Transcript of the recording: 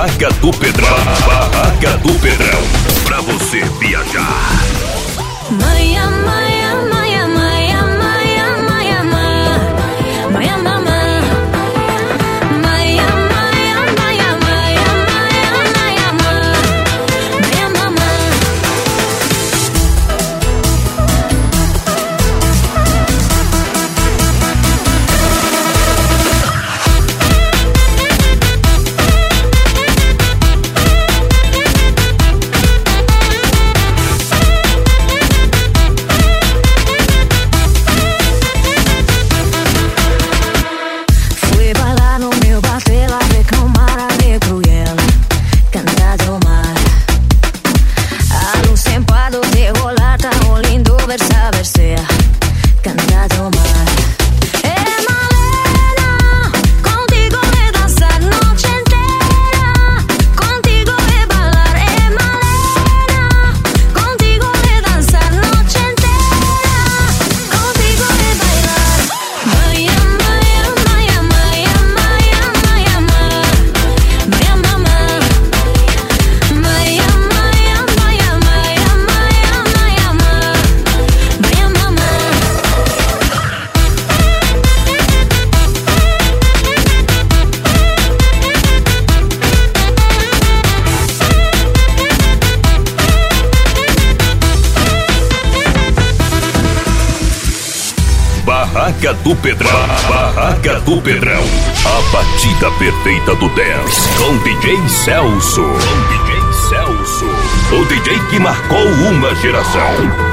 Barraca do Pedrão. Barraca do Pedrão. Pra você viajar. Maya, Maya, Maya, Maya, Maya, Maya, Maya, Maya, Maya. Barraca do Pedrão. Barraca do Pedrão. A batida perfeita do dance. Com DJ Celso. Com DJ Celso. O DJ que marcou uma geração.